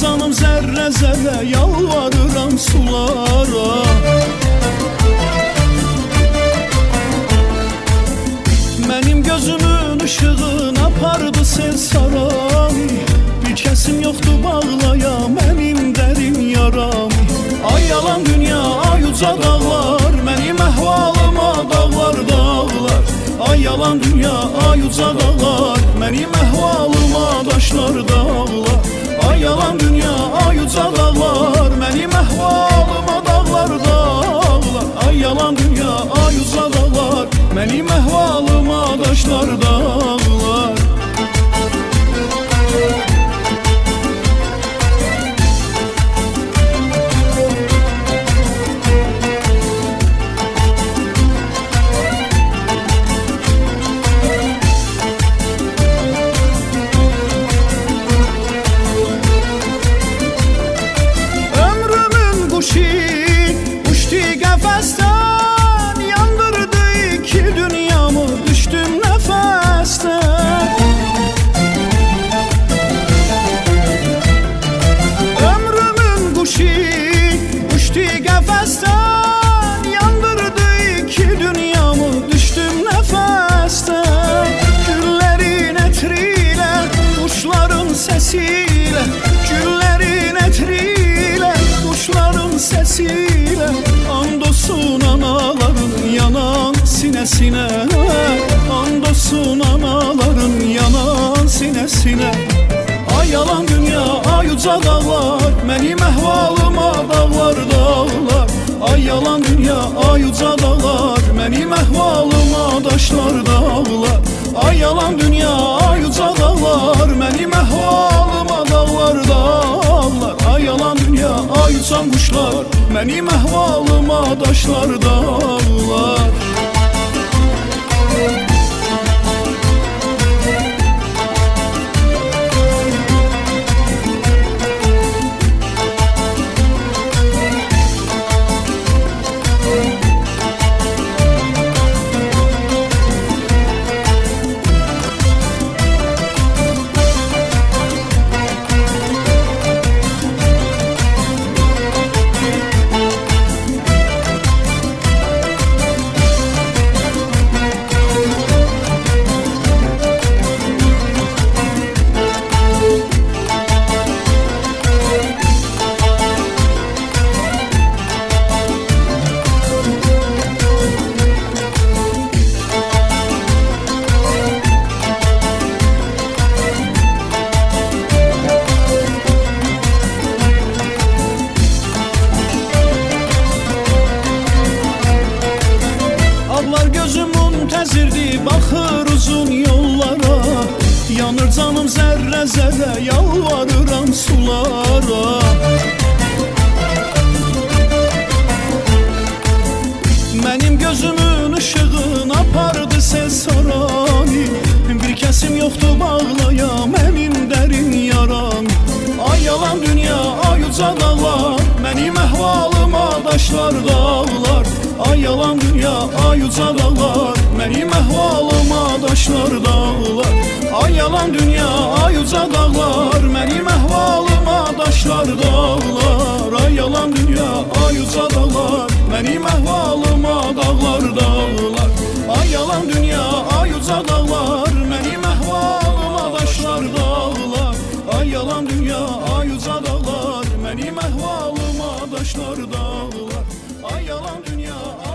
canım zərrə zərrə yalvarıram sulara. Mənim gözümün ışığın apardı sel saray. Bir kəsim yoxdur bağlaya mənim dərin yaram. Ay yalan dünya, ay uca dağlar, mənim əhvalıma dağlar dağlar. Ay yalan dünya, ay uca dağlar, mənim əhvalıma daşlar dağlar. Ay yalan dünya, ay uca dağlar, mənim əhvalıma dağlar dağlar. Ay yalan dünya, ay uca dağlar, mənim əhvalıma daşlar dağlar. Uçtu qəfəsdən, yandırdı iki dünyamı, düşdüm nəfəsdən. Ömrümün quşu uçtu qəfəsdən, yandırdı iki dünyamı, düşdüm nəfəsdən. Güllərin ətrilə, quşların səsilə, güllərin ətrilə, quşların səsilə, and olsun anaların yanan sinəsinə, and olsun anaların yanan sinəsinə. Ay yalan dünya, ay uca dağlar, mənim əhvalıma dağlar dağlar. Ay yalan dünya, ay uca dağlar, mənim əhvalıma daşlar dağlar. Ay yalan dünya, ay uca dağlar, mənim əhvalıma dağlar dağlar. Ay yalan dünya, ay uçan quşlar, mənim əhvalıma daşlar dağlar. Baxır uzun yollara, yanır canım zərrə zərrə yalvarıram sulara. Mənim gözümün ışığın apardı sel saray. Bir kəsim yoxdur bağlaya mənim dərin yaram. Ay yalan dünya, ay uca dağlar, mənim əhvalıma daşlar dağlar. Ay yalan dünya, ay uca dağlar, mənim əhvalıma daşlar dağlar. Ay yalan dünya, ay uca dağlar, mənim əhvalıma daşlar dağlar. Ay yalan dünya, ay uca dağlar, mənim əhvalıma dağlar dağlar. Ay yalan dünya, ay uca dağlar, mənim əhvalıma daşlar dağlar. Ay yalan dünya, ay uca dağlar, mənim əhvalıma daşlar dağlar. Ay yalan dünya,